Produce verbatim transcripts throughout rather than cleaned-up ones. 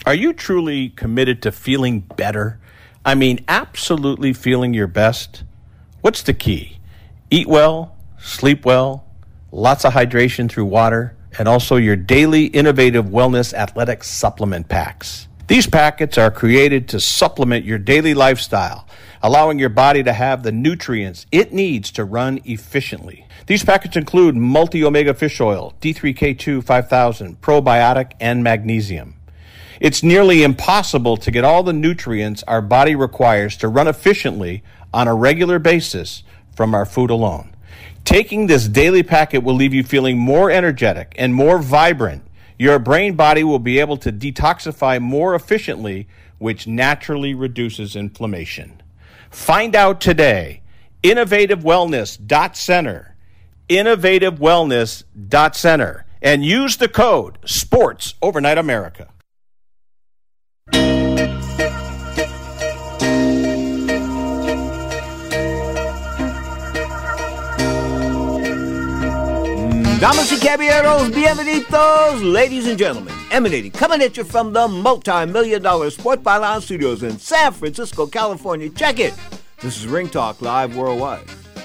Are you truly committed to feeling better? I mean, absolutely feeling your best? What's the key? Eat well, sleep well, lots of hydration through water, and also your daily innovative wellness athletic supplement packs. These packets are created to supplement your daily lifestyle, allowing your body to have the nutrients it needs to run efficiently. These packets include multi-omega fish oil, D three K two five thousand, probiotic, and magnesium. It's nearly impossible to get all the nutrients our body requires to run efficiently on a regular basis from our food alone. Taking this daily packet will leave you feeling more energetic and more vibrant. Your brain body will be able to detoxify more efficiently, which naturally reduces inflammation. Find out today. innovative wellness dot center. innovative wellness dot center. And use the code SPORTS Overnight America. Damas y caballeros, bienvenidos, ladies and gentlemen, emanating, coming at you from the multi-million dollar Sports Byline Studios in San Francisco, California. Check it. This is Ring Talk Live Worldwide.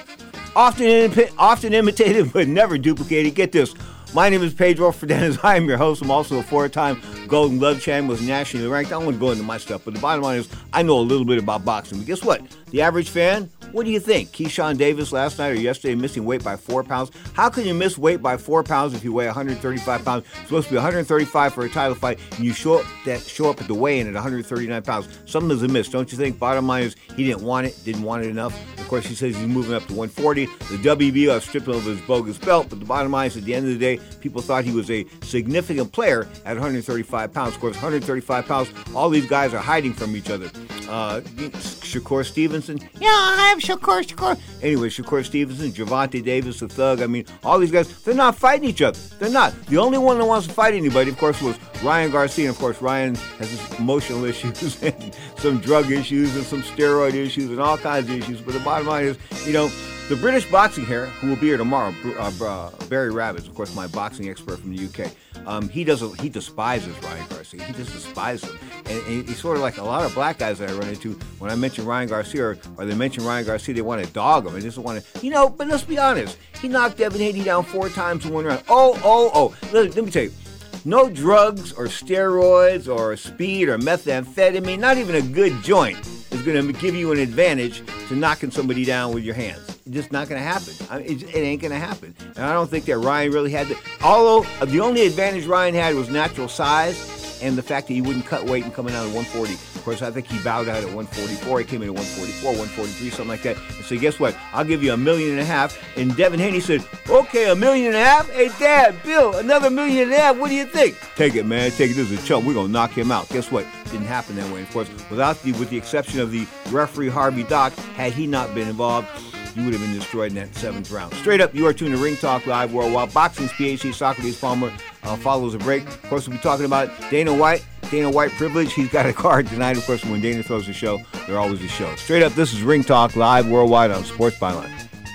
Often, imp- often imitated, but never duplicated. Get this. My name is Pedro Fernandez. I am your host. I'm also a four-time Golden Glove champion, was nationally ranked. I don't want to go into my stuff, but the bottom line is I know a little bit about boxing. But guess what? The average fan, what do you think? Keyshawn Davis last night or yesterday missing weight by four pounds. How can you miss weight by four pounds if you weigh one hundred thirty-five pounds? It's supposed to be one hundred thirty-five for a title fight, and you show up that show up at the weigh-in at one hundred thirty-nine pounds. Something's amiss, don't you think? Bottom line is he didn't want it, didn't want it enough. Of course, he says he's moving up to one forty. The W B O stripped him of his bogus belt, but the bottom line is at the end of the day, people thought he was a significant player at one hundred thirty-five pounds. Of course, one hundred thirty-five pounds, all these guys are hiding from each other. Uh, Shakur Stevenson, yeah, I have Shakur, Shakur. Anyway, Shakur Stevenson, Gervonta Davis, the Thug, I mean, all these guys, they're not fighting each other. They're not. The only one that wants to fight anybody, of course, was Ryan Garcia. And, of course, Ryan has his emotional issues and some drug issues and some steroid issues and all kinds of issues. But the bottom line is, you know, the British boxing here, who will be here tomorrow, uh, uh, Barry Rabbits, of course, my boxing expert from the U K, um, he doesn't. He despises Ryan Garcia. He just despises him, and, and he's sort of like a lot of black guys that I run into. When I mention Ryan Garcia, or, or they mention Ryan Garcia, they want to dog him. They just want to, you know. But let's be honest. He knocked Devin Haney down four times in one round. Oh, oh, oh. Let, let me tell you. No drugs or steroids or speed or methamphetamine, not even a good joint, is going to give you an advantage to knocking somebody down with your hands. It's just not going to happen. I mean, it, it ain't going to happen. And I don't think that Ryan really had the... Although the only advantage Ryan had was natural size and the fact that he wouldn't cut weight and coming out at one forty. Of course, I think he bowed out at one forty-four. He came in at one forty-four, one forty-three, something like that. And so guess what? I'll give you a million and a half. And Devin Haney said, okay, a million and a half? Hey, Dad, Bill, another million and a half. What do you think? Take it, man. Take it. This is a chump. We're going to knock him out. Guess what? Didn't happen that way. Of course, without the, with the exception of the referee, Harvey Dock, had he not been involved, you would have been destroyed in that seventh round. Straight up, you are tuned to Ring Talk Live Worldwide. Boxing's P H D, Socrates Palmer uh, follows a break. Of course, we'll be talking about Dana White. Dana White privilege. He's got a card tonight. Of course, when Dana throws a show, they're always a show. Straight up, this is Ring Talk Live Worldwide on Sports Byline.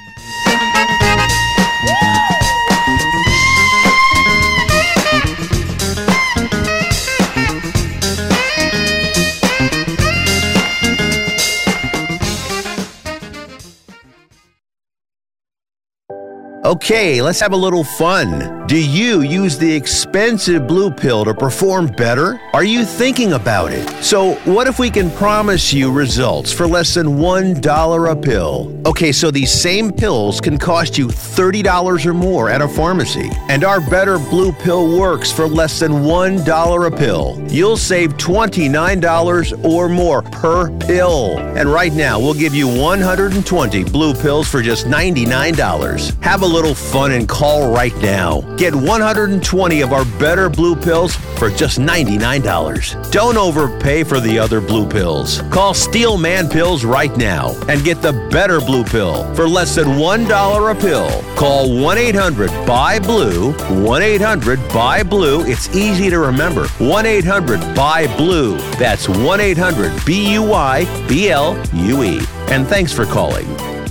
Okay, let's have a little fun. Do you use the expensive blue pill to perform better? Are you thinking about it? So what if we can promise you results for less than one dollar a pill? Okay, so these same pills can cost you thirty dollars or more at a pharmacy. And our Better Blue Pill works for less than one dollar a pill. You'll save twenty-nine dollars or more per pill. And right now, we'll give you one hundred twenty blue pills for just ninety-nine dollars. Have a little fun and call right now. Get one hundred twenty of our Better Blue Pills for just ninety-nine dollars. Don't overpay for the other blue pills. Call Steel Man Pills right now and get the Better Blue Pill for less than one dollar a pill. Call one eight hundred B U Y blue, one eight hundred B U Y blue. It's easy to remember. one eight hundred B U Y blue. That's one eight hundred B U Y B L U E. And thanks for calling.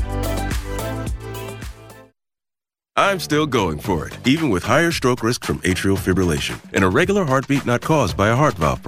I'm still going for it, even with higher stroke risk from atrial fibrillation and a regular heartbeat not caused by a heart valve problem.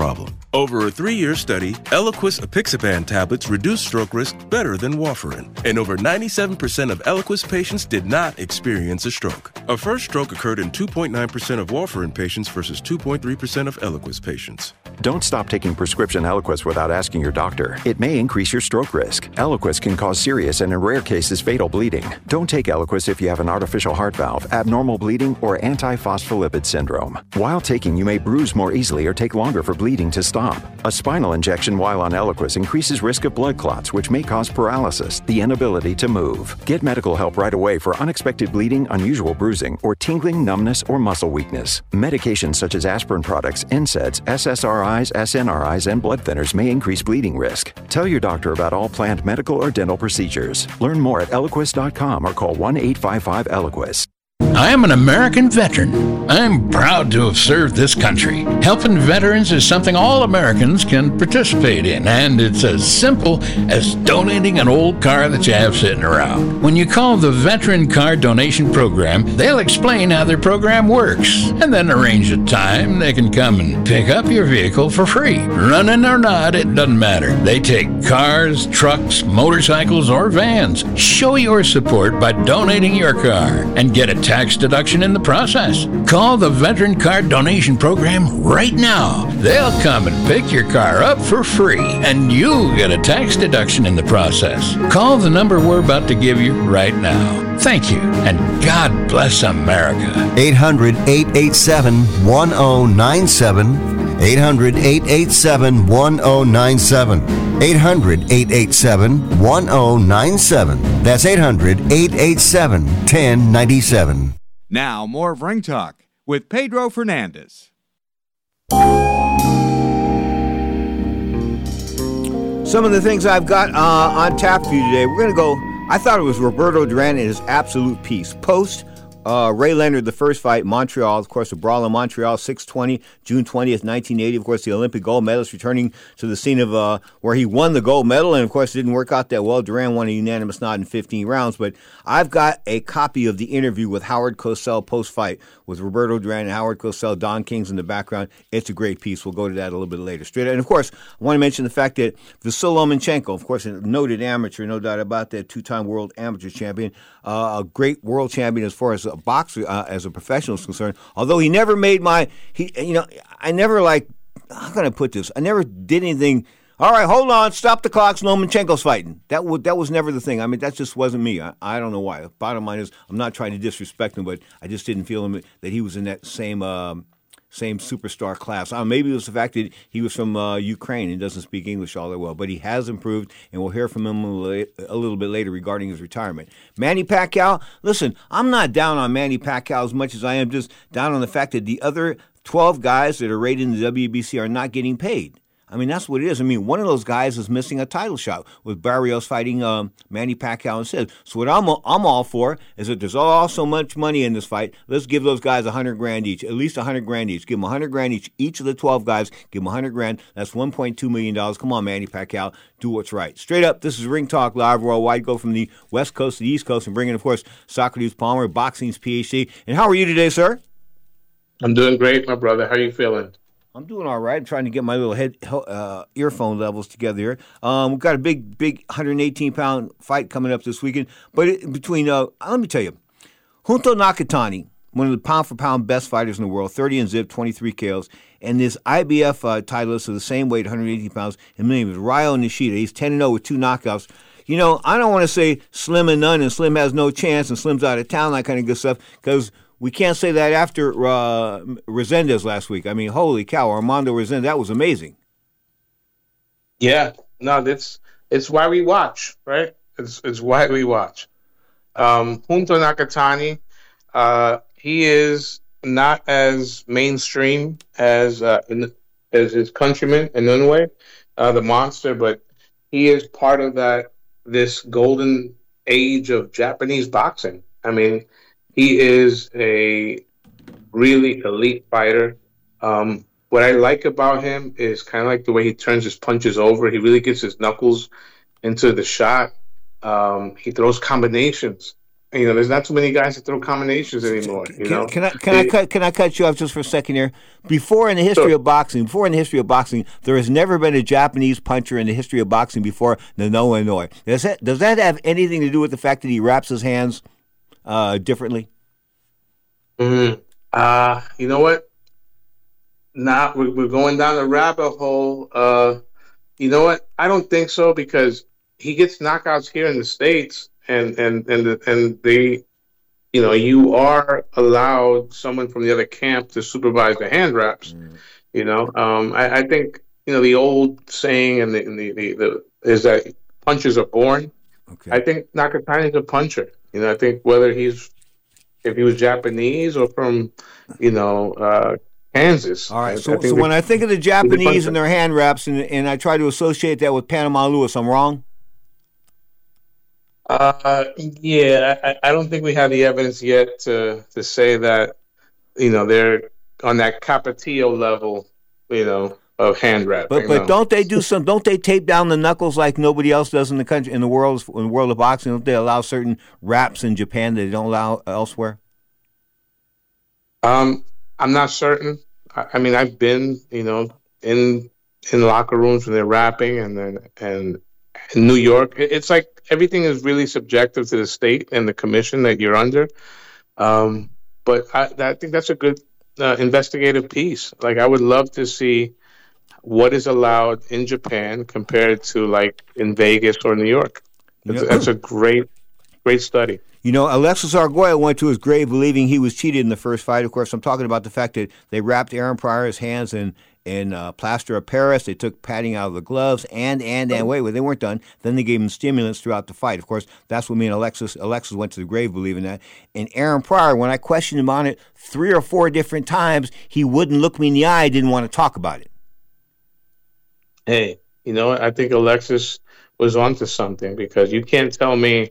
Over a three-year study, Eliquis apixaban tablets reduced stroke risk better than warfarin, and over ninety-seven percent of Eliquis patients did not experience a stroke. A first stroke occurred in two point nine percent of warfarin patients versus two point three percent of Eliquis patients. Don't stop taking prescription Eliquis without asking your doctor. It may increase your stroke risk. Eliquis can cause serious and in rare cases fatal bleeding. Don't take Eliquis if you have an artificial heart valve, abnormal bleeding, or antiphospholipid syndrome. While taking, you may bruise more easily or take longer for bleeding to stop. A spinal injection while on Eliquis increases risk of blood clots, which may cause paralysis, the inability to move. Get medical help right away for unexpected bleeding, unusual bruising, or tingling, numbness, or muscle weakness. Medications such as aspirin products, N SAIDs, S S R Is, S N R Is, and blood thinners may increase bleeding risk. Tell your doctor about all planned medical or dental procedures. Learn more at Eliquis dot com or call one eight five five Eliquis. I am an American veteran. I'm proud to have served this country. Helping veterans is something all Americans can participate in, and it's as simple as donating an old car that you have sitting around. When you call the Veteran Car Donation Program, they'll explain how their program works, and then arrange a time they can come and pick up your vehicle for free. Running or not, it doesn't matter. They take cars, trucks, motorcycles, or vans. Show your support by donating your car and get a tax deduction in the process. Call the Veteran Car Donation Program right now. They'll come and pick your car up for free, and you get a tax deduction in the process. Call the number we're about to give you right now. Thank you, and God bless America. eight hundred, eight eight seven, one oh nine seven. eight hundred, eight eight seven, one oh nine seven. eight hundred, eight eight seven, one oh nine seven. That's eight hundred, eight eight seven, one oh nine seven. Now, more of Ring Talk with Pedro Fernandez. Some of the things I've got uh, on tap for you today. We're going to go, I thought it was Roberto Duran and his absolute piece. Post Uh, Ray Leonard, the first fight, Montreal, of course, the brawl in Montreal, six twenty, June twentieth, nineteen eighty. Of course, the Olympic gold medalist returning to the scene of uh, where he won the gold medal, and of course, it didn't work out that well. Duran won a unanimous nod in fifteen rounds, but I've got a copy of the interview with Howard Cosell post-fight with Roberto Duran and Howard Cosell, Don King's in the background. It's a great piece. We'll go to that a little bit later. Straight, and of course, I want to mention the fact that Vasyl Lomachenko, of course, a noted amateur, no doubt about that, two-time world amateur champion, uh, a great world champion as far as a boxer, uh, as a professional is concerned. Although he never made my, he, you know, I never like, how can I put this? I never did anything. All right, hold on, stop the clocks. Lomachenko's fighting. That would that was never the thing. I mean, that just wasn't me. I, I don't know why. Bottom line is, I'm not trying to disrespect him, but I just didn't feel him that he was in that same um, same superstar class. Uh, maybe it was the fact that he was from uh, Ukraine and doesn't speak English all that well, but he has improved, and we'll hear from him a little, a little bit later regarding his retirement. Manny Pacquiao, listen, I'm not down on Manny Pacquiao as much as I am just down on the fact that the other twelve guys that are rated in the W B C are not getting paid. I mean, that's what it is. I mean, one of those guys is missing a title shot with Barrios fighting um, Manny Pacquiao instead. So what I'm I'm all for is that there's all so much money in this fight. Let's give those guys a hundred grand each, at least a hundred grand each. Give them a hundred grand each. Each of the twelve guys, give them a hundred grand. That's one point two million dollars. Come on, Manny Pacquiao, do what's right. Straight up, this is Ring Talk Live Worldwide. Go from the West Coast to the East Coast and bring in, of course, Socrates Palmer, boxing's P H D. And how are you today, sir? I'm doing great, my brother. How are you feeling? I'm doing all right. I'm trying to get my little head uh, earphone levels together here. Um, we've got a big, big one hundred eighteen pound fight coming up this weekend. But it, between, uh, let me tell you, Junto Nakatani, one of the pound-for-pound best fighters in the world, thirty and zip, twenty-three K Os, and this I B F uh, titleist of the same weight, one hundred eighteen pounds, his name is Ryo Nishida. He's ten and oh with two knockouts. You know, I don't want to say Slim and none, and Slim has no chance, and Slim's out of town, that kind of good stuff, because we can't say that after uh, Resendez last week. I mean, holy cow, Armando Resendez, that was amazing. Yeah, no, that's it's why we watch, right? It's it's why we watch. Um, Junto Nakatani, uh, he is not as mainstream as uh, as his countryman Inoue, uh, the monster, but he is part of that this golden age of Japanese boxing. I mean, he is a really elite fighter. Um, what I like about him is kind of like the way he turns his punches over. He really gets his knuckles into the shot. Um, he throws combinations. You know, there's not too many guys that throw combinations anymore. You can, know, can I can I cut can I cut you off just for a second here? Before in the history Sure. of boxing, before in the history of boxing, there has never been a Japanese puncher in the history of boxing before Nanoa Inoue. Does that does that have anything to do with the fact that he wraps his hands uh, differently? Mm-hmm. Uh, you know what? Now we're, we're going down a rabbit hole. Uh, you know what? I don't think so because he gets knockouts here in the States, and and and the, and they, you know, you are allowed someone from the other camp to supervise the hand wraps. Mm. You know, um, I, I think you know the old saying and the, and the, the, the is that punchers are born. Okay. I think Nakatani is a puncher. You know, I think whether he's if he was Japanese or from, you know, uh, Kansas. All right. I, so, I so when I think of the Japanese and their hand wraps, and, and I try to associate that with Panama Lewis, I'm wrong? Uh, yeah, I, I don't think we have the evidence yet to to say that, you know, they're on that Capetillo level, you know, of hand wrapping. But but no. don't they do some? Don't they tape down the knuckles like nobody else does in the country, in the world, in the world of boxing? Don't they allow certain wraps in Japan that they don't allow elsewhere? Um, I'm not certain. I, I mean, I've been, you know, in in locker rooms when they're rapping, and then and in New York, it's like everything is really subjective to the state and the commission that you're under. Um, but I, I think that's a good uh, investigative piece. Like, I would love to see what is allowed in Japan compared to like in Vegas or New York. That's, yeah. that's a great, great study. You know, Alexis Arguello went to his grave believing he was cheated in the first fight. Of course, I'm talking about the fact that they wrapped Aaron Pryor's hands in, in uh, plaster of Paris. They took padding out of the gloves, and, and, and, wait, wait, they weren't done. Then they gave him stimulants throughout the fight. Of course, that's what me and Alexis, Alexis went to the grave believing that. And Aaron Pryor, when I questioned him on it three or four different times, he wouldn't look me in the eye, didn't want to talk about it. Hey, you know, I think Alexis was onto something, because you can't tell me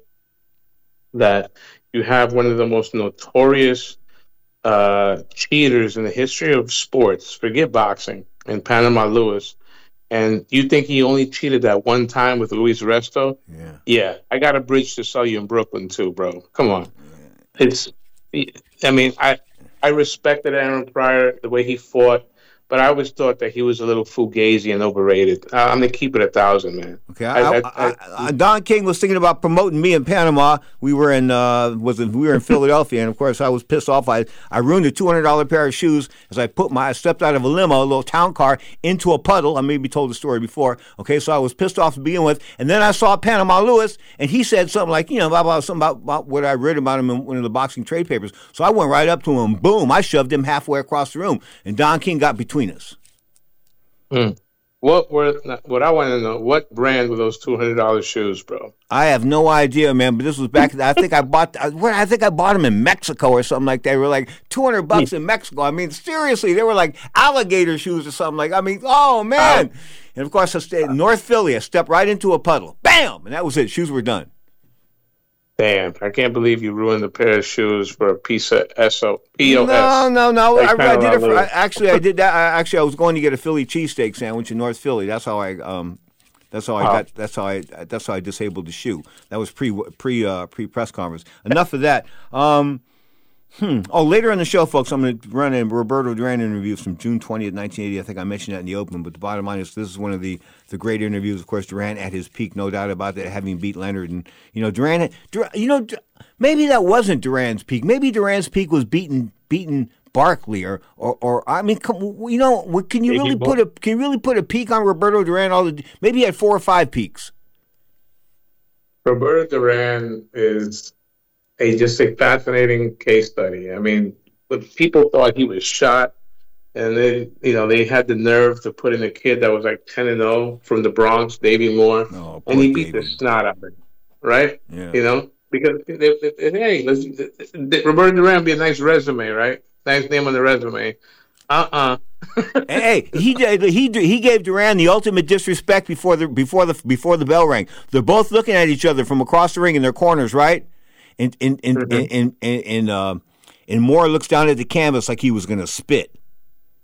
that you have one of the most notorious uh, cheaters in the history of sports, forget boxing, in Panama Lewis, and you think he only cheated that one time with Luis Resto? Yeah. Yeah, I got a bridge to sell you in Brooklyn too, bro. Come on. Yeah. It's, I mean, I I respected Aaron Pryor, the way he fought, but I always thought that he was a little fugazi and overrated. Uh, I'm going to keep it a thousand, man. Okay. I, I, I, I, Don King was thinking about promoting me in Panama. We were in uh, was in, we were in Philadelphia, and of course I was pissed off. I, I ruined a two hundred dollars pair of shoes as I put my I stepped out of a limo, a little town car, into a puddle. I maybe told the story before. Okay, so I was pissed off to begin with, and then I saw Panama Lewis, and he said something like, you know, about something about, about what I read about him in one of the boxing trade papers. So I went right up to him, boom, I shoved him halfway across the room, and Don King got between us. Mm. What were what I want to know? What brand were those two hundred dollars shoes, bro? I have no idea, man. But this was back. I think I bought. I think I bought them in Mexico or something like that. They were like two hundred bucks in Mexico. I mean, seriously, they were like alligator shoes or something like. I mean, oh man! Uh, and of course, I stayed in North Philly. I stepped right into a puddle. Bam! And that was it. Shoes were done. Damn, I can't believe you ruined a pair of shoes for a piece of S O P O S. No, no, no. Like I, I did it for, I, actually, I did that. I, actually, I was going to get a Philly cheesesteak sandwich in North Philly. That's how I, um, that's how I oh. got, that's how I, that's how I disabled the shoe. That was pre, pre, uh, pre press conference. Enough of that. Um, Hmm. Oh, later in the show, folks, I'm going to run a Roberto Duran interview from June twentieth, nineteen eighty. I think I mentioned that in the open, but the bottom line is this is one of the, the great interviews. Of course, Duran at his peak, no doubt about that, having beat Leonard. And, you know, Duran, Duran you know, maybe that wasn't Duran's peak. Maybe Duran's peak was beating beating Barkley or, or, or I mean, come, you know, can you really put a can you really put a peak on Roberto Duran? All the, maybe he had four or five peaks. Roberto Duran is a just a fascinating case study. I mean, people thought he was shot, and they, you know, they had the nerve to put in a kid that was like ten and zero from the Bronx, Davey Moore, oh, and he beat Davey. the snot out of him, right? Yeah. You know, because they, they, they, hey, let's, Roberto Duran be a nice resume, right? Nice name on the resume. Uh uh Hey, he he he gave Duran the ultimate disrespect before the before the before the bell rang. They're both looking at each other from across the ring in their corners, right? And and and and and, and, uh, and Moore looks down at the canvas like he was going to spit.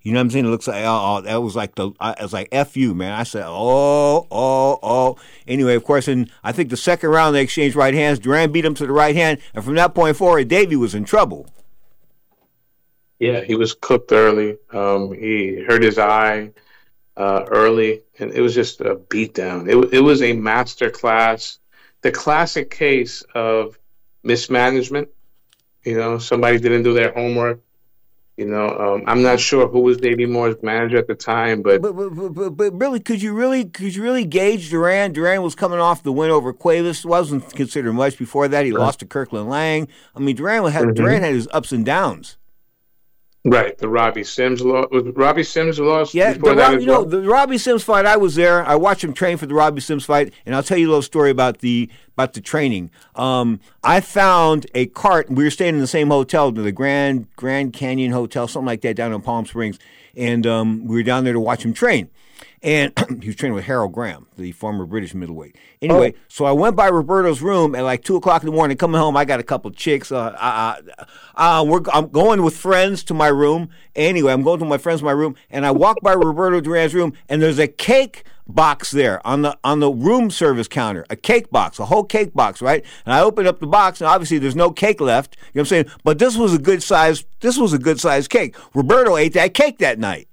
You know what I'm saying? It looks like, oh, oh that was like the, I was like, F you, man. I said, oh, oh, oh. Anyway, of course, in I think the second round, they exchanged right hands. Duran beat him to the right hand. And from that point forward, Davey was in trouble. Yeah, he was cooked early. Um, he hurt his eye uh, early, and it was just a beatdown. It, it was a master class. The classic case of mismanagement. You know, somebody didn't do their homework. You know, um, I'm not sure who was Davey Moore's manager at the time, but but, but but but really, could you really could you really gauge Duran? Duran was coming off the win over Cuevas. Wasn't considered much before that. He right. lost to Kirkland Lang. I mean, Duran had mm-hmm. Duran had his ups and downs. Right, the Robbie Sims loss. Was Robbie Sims lost? Yeah, the Rob, you well? know the Robbie Sims fight. I was there. I watched him train for the Robbie Sims fight, and I'll tell you a little story about the about the training. Um, I found a cart. We were staying in the same hotel, the Grand Grand Canyon Hotel, something like that, down in Palm Springs, and um, we were down there to watch him train. And he was training with Harold Graham, the former British middleweight. Anyway, oh. so I went by Roberto's room at like two o'clock in the morning. Coming home, I got a couple chicks. Uh, uh, uh, we're, I'm going with friends to my room. Anyway, I'm going to my friends to my room, and I walk by Roberto Duran's room, and there's a cake box there on the on the room service counter, a cake box, a whole cake box, right? And I open up the box, and obviously there's no cake left. You know what I'm saying? But this was a good size. This was a good size cake. Roberto ate that cake that night.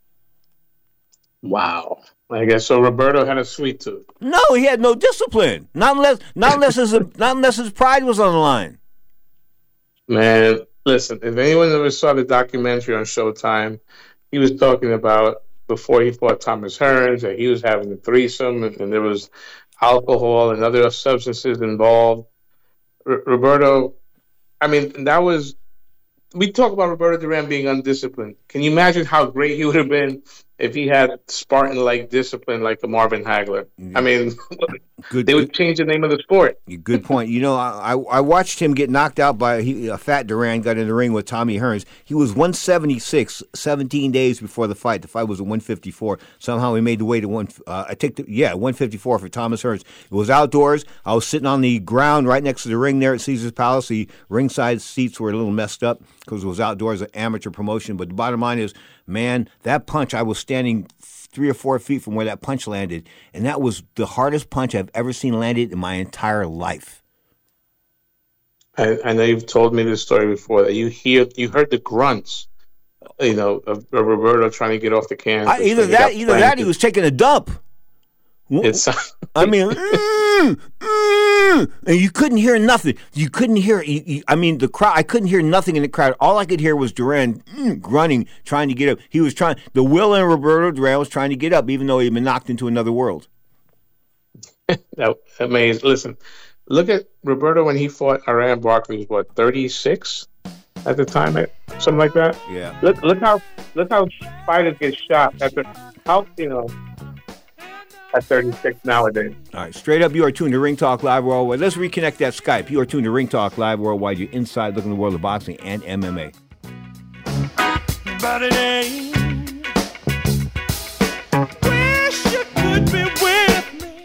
Wow. I guess so. Roberto had a sweet tooth. No, he had no discipline. Not unless, not unless his, not unless his pride was on the line. Man, listen. If anyone ever saw the documentary on Showtime, he was talking about before he fought Thomas Hearns that he was having a threesome and, and there was alcohol and other substances involved. R- Roberto, I mean, that was. We talk about Roberto Duran being undisciplined. Can you imagine how great he would have been if he had Spartan-like discipline like the Marvin Hagler? Yeah. I mean, good, they would change the name of the sport. Good point. You know, I I watched him get knocked out by he, a fat Duran, got in the ring with Tommy Hearns. He was one seventy-six, seventeen days before the fight. The fight was at one fifty-four. Somehow he made the way to one. Uh, I take the, yeah, one fifty-four for Thomas Hearns. It was outdoors. I was sitting on the ground right next to the ring there at Caesar's Palace. The ringside seats were a little messed up because it was outdoors, an amateur promotion. But the bottom line is, man, that punch, I was standing three or four feet from where that punch landed, and that was the hardest punch I've ever seen landed in my entire life. I, I know you've told me this story before, that you hear, you heard the grunts, you know, of, of Roberto trying to get off the can. I, either that, either that, he was taking a dump. It's, I mean, mm, mm, and you couldn't hear nothing. You couldn't hear. You, you, I mean, the crowd. I couldn't hear nothing in the crowd. All I could hear was Duran mm, grunting, trying to get up. He was trying. The will and Roberto Duran was trying to get up, even though he'd been knocked into another world. That amazing. Listen, look at Roberto when he fought Iran Barkley. What, thirty-six at the time, something like that. Yeah. Look, look how look how fighters get shot after how you know. At thirty-six nowadays. All right, straight up, you are tuned to Ring Talk Live Worldwide. Let's reconnect that Skype. You are tuned to Ring Talk Live Worldwide. You're inside looking at the world of boxing and M M A. But it ain't. Wish you could be with me.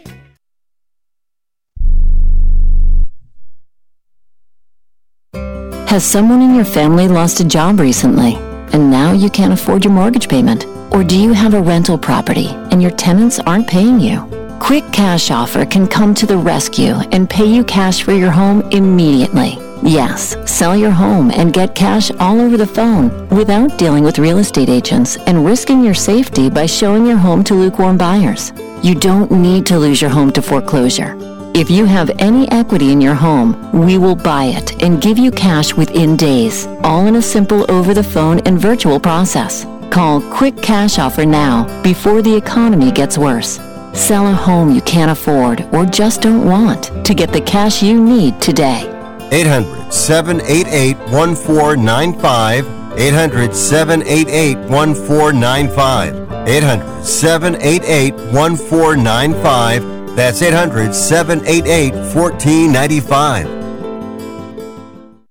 Has someone in your family lost a job recently, and now you can't afford your mortgage payment? Or do you have a rental property and your tenants aren't paying you? Quick Cash Offer can come to the rescue and pay you cash for your home immediately. Yes, sell your home and get cash all over the phone without dealing with real estate agents and risking your safety by showing your home to lukewarm buyers. You don't need to lose your home to foreclosure. If you have any equity in your home, we will buy it and give you cash within days, all in a simple over-the-phone and virtual process. Call Quick Cash Offer now before the economy gets worse. Sell a home you can't afford or just don't want to get the cash you need today. eight hundred, seven eight eight, one four nine five. eight hundred, seven eight eight, one four nine five. eight hundred, seven eight eight, one four nine five. That's eight hundred, seven eight eight, one four nine five.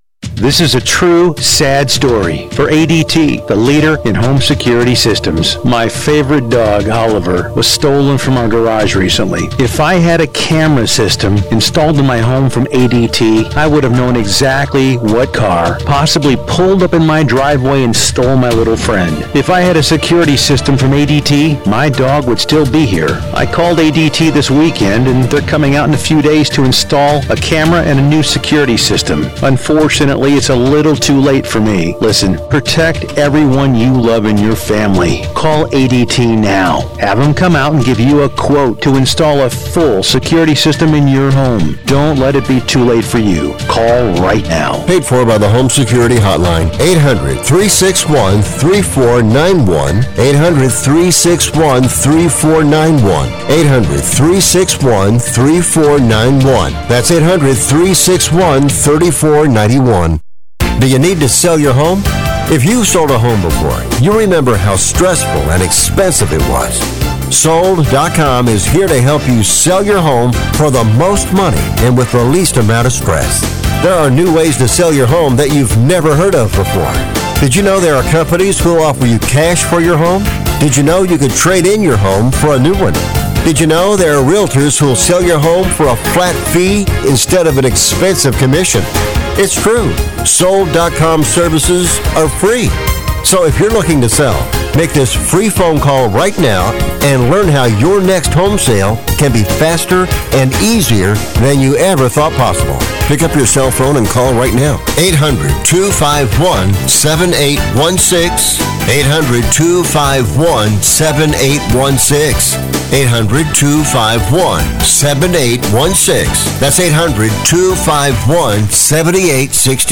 This is a true sad story for A D T, the leader in home security systems. My favorite dog, Oliver, was stolen from our garage recently. If I had a camera system installed in my home from A D T, I would have known exactly what car possibly pulled up in my driveway and stole my little friend. If I had a security system from A D T, my dog would still be here. I called A D T this weekend, and they're coming out in a few days to install a camera and a new security system. Unfortunately, it's a little too late for me. Listen, protect everyone you love in your family. Call A D T now. Have them come out and give you a quote to install a full security system in your home. Don't let it be too late for you. Call right now. Paid for by the Home Security Hotline. eight hundred, three six one, three four nine one. eight hundred, three six one, three four nine one. eight hundred, three six one, three four nine one. That's eight hundred, three six one, three four nine one. Do you need to sell your home? If you've sold a home before, you remember how stressful and expensive it was. Sold dot com is here to help you sell your home for the most money and with the least amount of stress. There are new ways to sell your home that you've never heard of before. Did you know there are companies who will offer you cash for your home? Did you know you could trade in your home for a new one? Did you know there are realtors who will sell your home for a flat fee instead of an expensive commission? It's true. Sold dot com services are free. So if you're looking to sell, make this free phone call right now and learn how your next home sale can be faster and easier than you ever thought possible. Pick up your cell phone and call right now. eight hundred, two five one, seven eight one six. eight hundred, two five one, seven eight one six. eight hundred, two five one, seven eight one six. That's eight hundred, two five one, seven eight one six.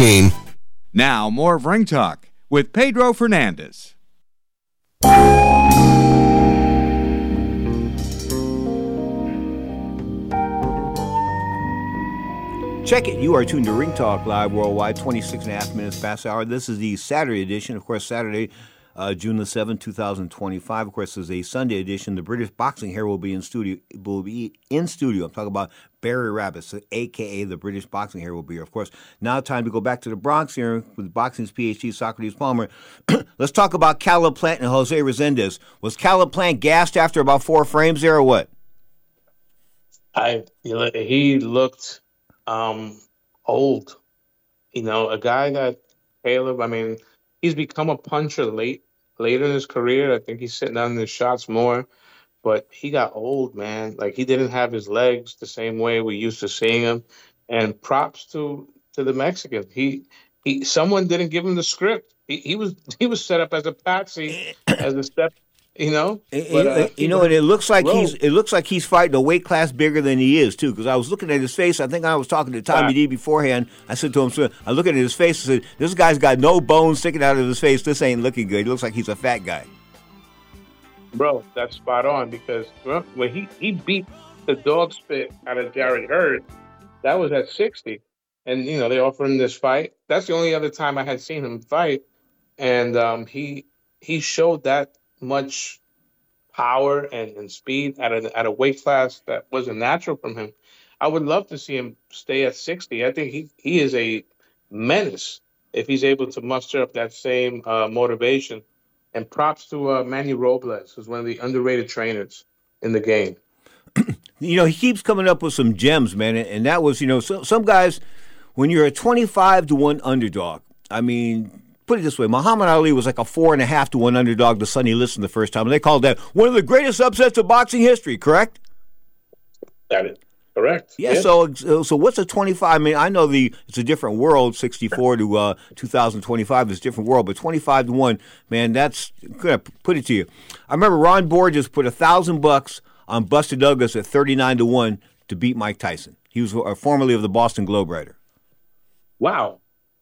Now, more of Ring Talk with Pedro Fernandez. Check it. You are tuned to Ring Talk Live Worldwide, twenty-six and a half minutes past the hour. This is the Saturday edition. Of course, Saturday, uh, June the seventh, two thousand twenty-five. Of course, there's a Sunday edition. The British Boxing Hero will be in studio. Will be in studio. I'm talking about Barry Rabbits, a k a the British Boxing Hero, will be here. Of course, now time to go back to the Bronx here with Boxing's P H D, Socrates Palmer. Let's talk about Caleb Plant and Jose Resendez. Was Caleb Plant gassed after about four frames there or what? I He looked um, old. You know, a guy that Caleb, I mean, he's become a puncher late, later in his career. I think he's sitting down his shots more. But he got old, man. Like, he didn't have his legs the same way we used to seeing him. And props to to the Mexican. He he. Someone didn't give him the script. He, he was he was set up as a patsy, as a step. You know, but, uh, you know, and it looks like rolled. he's it looks like he's fighting a weight class bigger than he is too. Because I was looking at his face. I think I was talking to Tommy wow. D beforehand. I said to him, so I look at his face and said, "This guy's got no bones sticking out of his face. This ain't looking good. He looks like he's a fat guy." Bro, that's spot on because well, when he, he beat the dog spit out of Jarrett Hurd, that was at sixty. And, you know, they offered him this fight. That's the only other time I had seen him fight. And um, he he showed that much power and, and speed at a, at a weight class that wasn't natural from him. I would love to see him stay at sixty. I think he, he is a menace if he's able to muster up that same uh, motivation. And props to uh, Manny Robles, who's one of the underrated trainers in the game. You know, he keeps coming up with some gems, man. And that was, you know, so, some guys, when you're a twenty-five to one underdog, I mean, put it this way, Muhammad Ali was like a four and a half to one underdog to Sonny Liston the first time. And they called that one of the greatest upsets of boxing history, correct? That is correct. Yeah, yeah. So so what's a twenty-five? I mean, I know the it's a different world, sixty-four to uh, two thousand twenty-five is a different world, but twenty-five to one, man, that's good. I put it to you. I remember Ron Borges put a thousand bucks on Buster Douglas at thirty-nine to one to beat Mike Tyson. He was uh, formerly of the Boston Globe writer. Wow.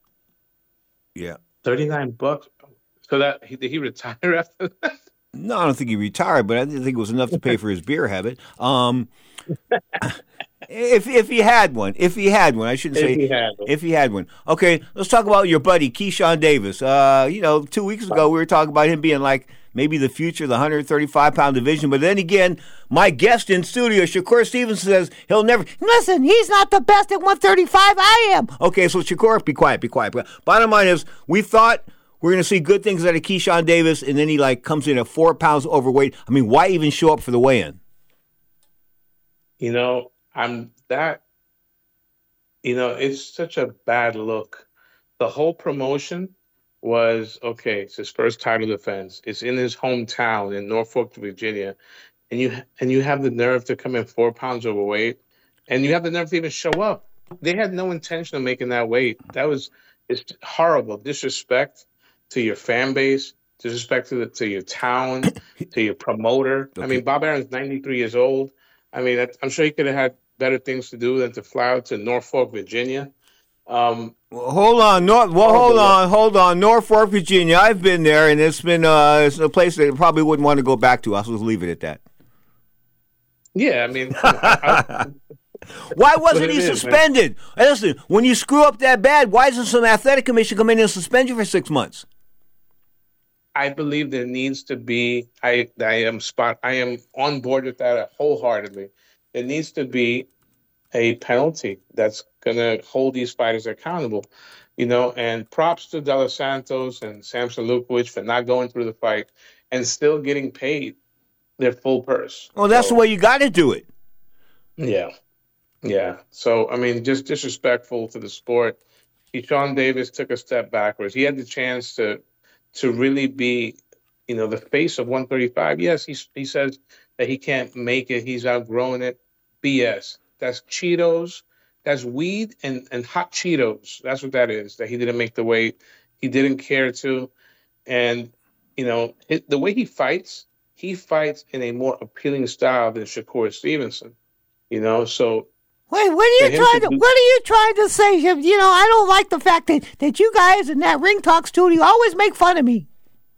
Yeah. thirty-nine bucks. So that he, did he retire after that? No, I don't think he retired, but I didn't think it was enough to pay for his beer habit. Um, If if he had one, if he had one, I shouldn't If say he had one. if he had one. Okay, let's talk about your buddy Keyshawn Davis. Uh, you know, two weeks ago we were talking about him being like maybe the future of the one thirty-five pound division, but then again, my guest in studio, Shakur Stevenson, says he'll never. Listen, he's not the best at one thirty-five. I am. Okay, so Shakur, be quiet, be quiet. Bottom line is, we thought we're going to see good things out of Keyshawn Davis, and then he like comes in at four pounds overweight. I mean, why even show up for the weigh-in? You know, I'm that, you know, it's such a bad look. The whole promotion was, okay, it's his first title defense. It's in his hometown in Norfolk, Virginia. And you and you have the nerve to come in four pounds overweight, and you have the nerve to even show up. They had no intention of making that weight. That was, it's horrible. Disrespect to your fan base, disrespect to, the, to your town, to your promoter. Okay. I mean, Bob Aaron's ninety-three years old. I mean, I'm sure he could have had better things to do than to fly out to Norfolk, Virginia. Um, well, hold on, Nor- well, hold on, hold on. Norfolk, Virginia. I've been there, and it's been uh, it's a place that I probably wouldn't want to go back to. I'll just leave it at that. Yeah, I mean, I, why wasn't he is, suspended? Hey, listen, when you screw up that bad, why doesn't some athletic commission come in and suspend you for six months? I believe there needs to be. I I am spot. I am on board with that wholeheartedly. There needs to be a penalty that's going to hold these fighters accountable, you know. And props to De Los Santos and Samson Lukowicz for not going through the fight and still getting paid their full purse. Well, that's so, the way you got to do it. Yeah, yeah. So I mean, just disrespectful to the sport. Keyshawn Davis took a step backwards. He had the chance to. to really be, you know, the face of one thirty-five. Yes, he he says that he can't make it. He's outgrowing it. B S. That's Cheetos. That's weed and, and hot Cheetos. That's what that is, that he didn't make the weight. He didn't care to. And, you know, it, the way he fights, he fights in a more appealing style than Shakur Stevenson, you know, so. Wait, what are you trying to, to what are you trying to say? You know, I don't like the fact that, that you guys in that Ring Talk studio always make fun of me.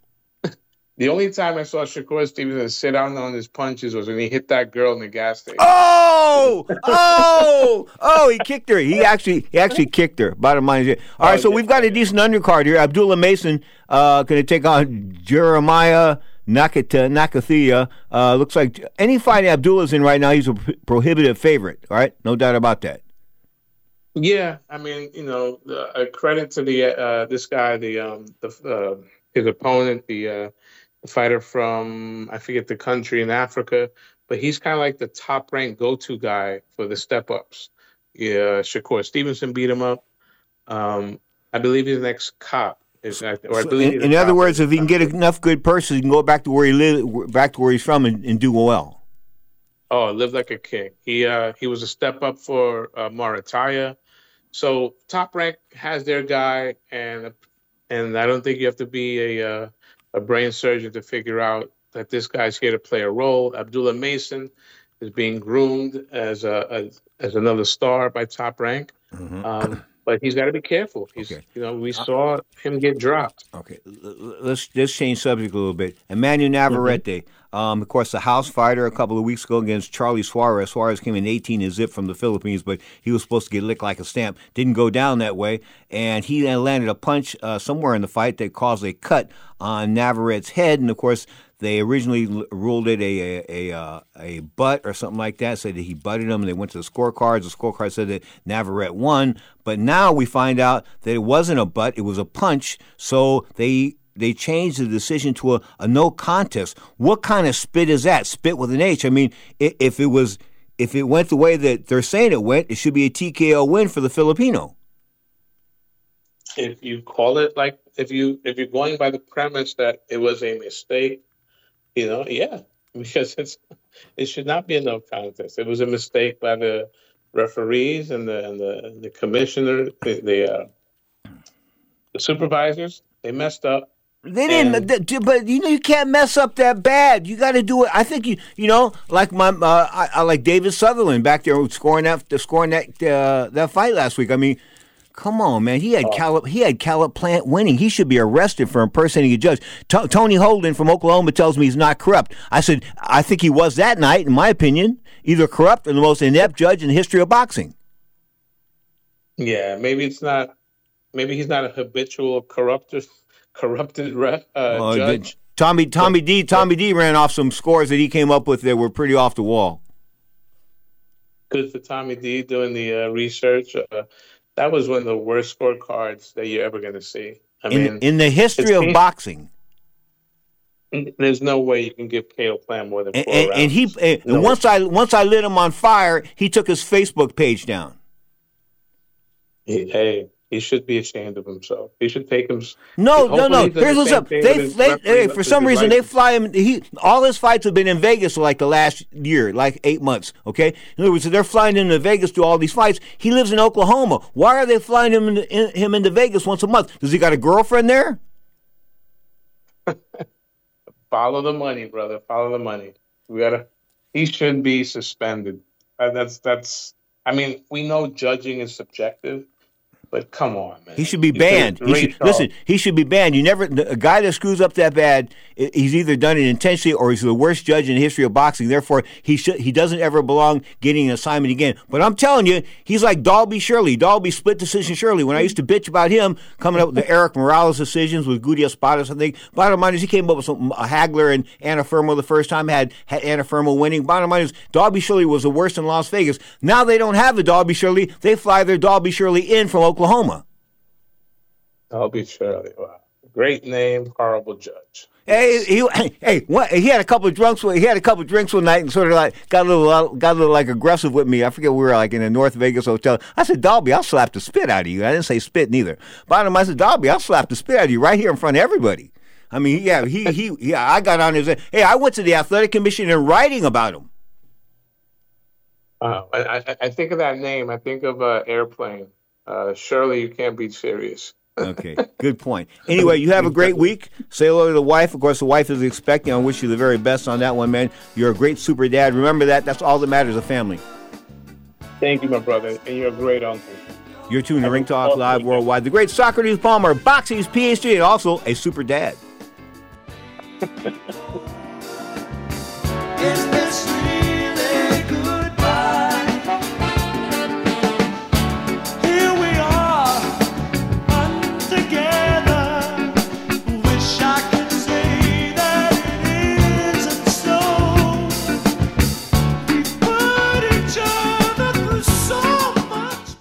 The only time I saw Shakur Stevenson sit down on his punches was when he hit that girl in the gas station. Oh, oh, oh! He kicked her. He actually, he actually kicked her. Bottom line is, all right. So we've got a decent undercard here. Abdullah Mason uh, going to take on Jeremiah Nakata, Nakathia. Uh, looks like any fight Abdullah's in right now, he's a prohibitive favorite. All right, no doubt about that. Yeah, I mean, you know, a credit to the uh, this guy, the um, the uh, his opponent, the. Uh, The fighter from, I forget the country in Africa, but he's kind of like the top-ranked go-to guy for the step-ups. Yeah, Shakur Stevenson beat him up. Um, I believe he's an ex-cop. Or I believe in in other words, if he can get enough good purses, he can go back to where he live, back to where he's from, and, and do well. Oh, live like a king. He uh, he was a step-up for uh, Marataya. So Top Rank has their guy, and and I don't think you have to be a uh, a brain surgeon to figure out that this guy's here to play a role. Abdullah Mason is being groomed as a as, as another star by Top Rank, mm-hmm. um, but he's got to be careful. He's, okay. you know, we saw him get dropped. Okay, let's just change subject a little bit. Emmanuel Navarrete, mm-hmm. um, of course, the house fighter a couple of weeks ago against Charlie Suarez. Suarez came in eighteen and zip from the Philippines, but he was supposed to get licked like a stamp. Didn't go down that way, and he then landed a punch uh, somewhere in the fight that caused a cut on Navarrete's head, and of course, they originally ruled it a a a, uh, a butt or something like that, said that he butted him, and they went to the scorecards. The scorecard said that Navarrete won, but now we find out that it wasn't a butt, it was a punch, so they they changed the decision to a, a no contest. What kind of spit is that? Spit with an H. I mean, if it was if it went the way that they're saying it went, it should be a T K O win for the Filipino. If you call it like, if you if you're going by the premise that it was a mistake, you know, yeah, because it's it should not be a no contest. It was a mistake by the referees and the and the, the commissioner, the the, uh, the supervisors. They messed up. They didn't, and, but you know you can't mess up that bad. You got to do it. I think you, you know, like my, uh, I, I like David Sutherland back there scoring that, scoring that, uh, that fight last week. I mean, Come on, man. He had oh. Caleb. He had Caleb Plant winning. He should be arrested for impersonating a judge. T- Tony Holden from Oklahoma tells me he's not corrupt. I said, I think he was that night, in my opinion, either corrupt or the most inept judge in the history of boxing. Yeah, maybe it's not. Maybe he's not a habitual corrupted, corrupted uh, uh, judge. Tommy Tommy D. Tommy D. ran off some scores that he came up with that were pretty off the wall. Good for Tommy D. doing the uh, research. Uh, that was one of the worst scorecards that you're ever going to see. I in, mean, in the history of boxing. There's no way you can give Caleb Plant more than four and, rounds. And he and no once I once I lit him on fire, he took his Facebook page down. He, hey, he should be ashamed of himself. He should take him. No, no, no. Here's what's up. They, they, they for some reason they fly him. He all his fights have been in Vegas for like the last year, like eight months. Okay, in other words, they're flying him to Vegas to all these fights. He lives in Oklahoma. Why are they flying him into, in, him into Vegas once a month? Does he got a girlfriend there? Follow the money, brother. Follow the money. We gotta. He should be suspended. Uh, that's that's. I mean, we know judging is subjective, but come on, man. He should be banned. He should, listen, he should be banned. You never a guy that screws up that bad. He's either done it intentionally or he's the worst judge in the history of boxing. Therefore, he should he doesn't ever belong getting an assignment again. But I'm telling you, he's like Dalby Shirley, Dalby split decision Shirley. When I used to bitch about him coming up with the Eric Morales decisions with Gudia Espadas, I think. Bottom line is he came up with some uh, Hagler and Anna Fermo the first time, had, had Anna Fermo winning. Bottom line is Dalby Shirley was the worst in Las Vegas. Now they don't have the Dalby Shirley. They fly their Dalby Shirley in from Oklahoma. Dalby Shirley, wow. Great name, horrible judge. Hey, he, hey, what? He had a couple of drinks. He had a couple of drinks one night and sort of like got a little, got a little like aggressive with me. I forget we were like in a North Vegas hotel. I said, Dalby, I'll slap the spit out of you. I didn't say spit neither. Bottom, I said, Dalby, I'll slap the spit out of you right here in front of everybody. I mean, yeah, he, he, yeah. I got on his. Hey, I went to the athletic commission and writing about him. Uh, I, I, I think of that name. I think of uh, Airplane. Uh, Shirley, you can't be serious. Okay, good point. Anyway, you have a great week. Say hello to the wife. Of course, the wife is expecting. I wish you the very best on that one, man. You're a great super dad. Remember that. That's all that matters, a family. Thank you, my brother. And you're a great uncle. You're tuned to Ring Talk Live Worldwide. The great Socrates Palmer, boxing's P H D, and also a super dad. Is this really goodbye? Here we are, untogether. Wish I could say that it isn't so. We put each other through so much.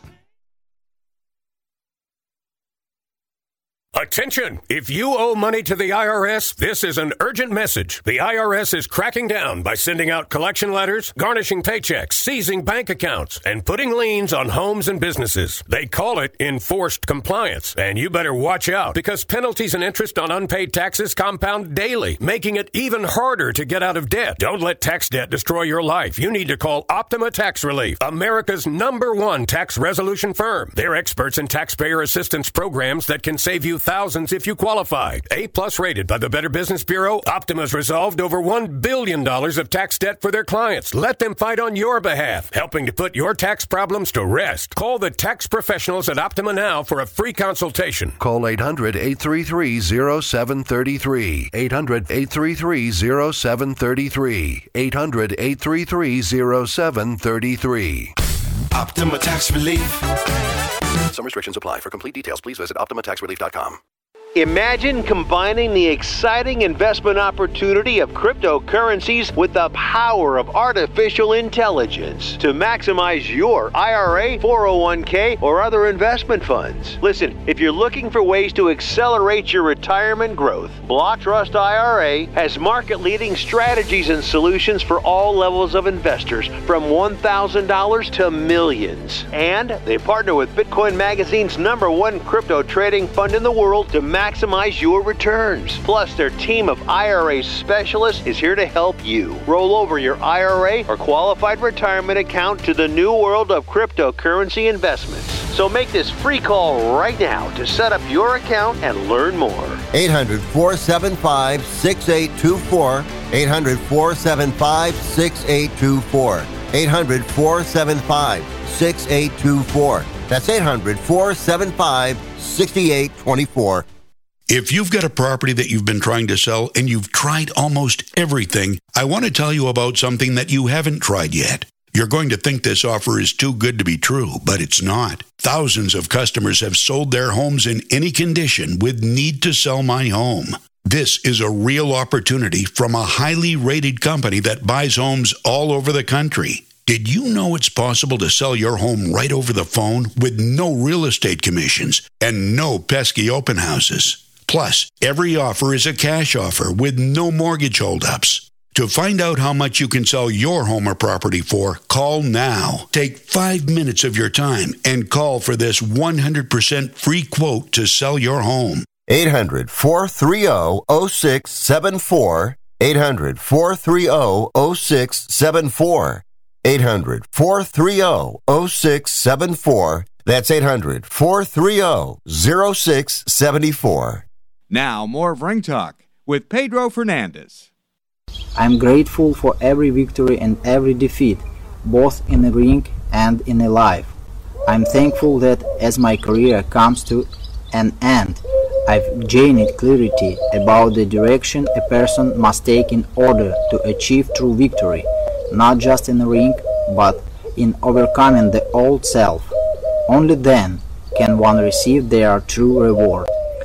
Attention! If you owe money to the I R S, this is an urgent message. The I R S is cracking down by sending out collection letters, garnishing paychecks, seizing bank accounts, and putting liens on homes and businesses. They call it enforced compliance. And you better watch out because penalties and interest on unpaid taxes compound daily, making it even harder to get out of debt. Don't let tax debt destroy your life. You need to call Optima Tax Relief, America's number one tax resolution firm. They're experts in taxpayer assistance programs that can save you thousands if you qualify. A-plus rated by the Better Business Bureau, Optima's resolved over one billion dollars of tax debt for their clients. Let them fight on your behalf, helping to put your tax problems to rest. Call the tax professionals at Optima now for a free consultation. Call eight hundred, eight three three, zero seven three three. eight hundred, eight three three, zero seven three three. eight hundred, eight three three, zero seven three three. Optima Tax Relief. Some restrictions apply. For complete details, please visit Optima Tax Relief dot com. Imagine combining the exciting investment opportunity of cryptocurrencies with the power of artificial intelligence to maximize your I R A, four oh one k, or other investment funds. Listen, if you're looking for ways to accelerate your retirement growth, Block Trust I R A has market-leading strategies and solutions for all levels of investors, from one thousand dollars to millions. And they partner with Bitcoin Magazine's number one crypto trading fund in the world to maximize your returns. Plus, their team of I R A specialists is here to help you roll over your I R A or qualified retirement account to the new world of cryptocurrency investments. So make this free call right now to set up your account and learn more. eight hundred, four seven five, six eight two four. eight hundred, four seven five, six eight two four. eight hundred, four seven five, six eight two four. That's eight hundred, four seven five, six eight two four. If you've got a property that you've been trying to sell and you've tried almost everything, I want to tell you about something that you haven't tried yet. You're going to think this offer is too good to be true, but it's not. Thousands of customers have sold their homes in any condition with Need to Sell My Home. This is a real opportunity from a highly rated company that buys homes all over the country. Did you know it's possible to sell your home right over the phone with no real estate commissions and no pesky open houses? Plus, every offer is a cash offer with no mortgage holdups. To find out how much you can sell your home or property for, call now. Take five minutes of your time and call for this one hundred percent free quote to sell your home. eight hundred, four three zero, zero six seven four. eight hundred, four three zero, zero six seven four. eight hundred, four three zero, zero six seven four. That's eight hundred, four three zero, zero six seven four. Now, more of Ring Talk with Pedro Fernandez. I'm grateful for every victory and every defeat, both in the ring and in the life. I'm thankful that as my career comes to an end, I've gained clarity about the direction a person must take in order to achieve true victory, not just in the ring, but in overcoming the old self. Only then can one receive their true reward.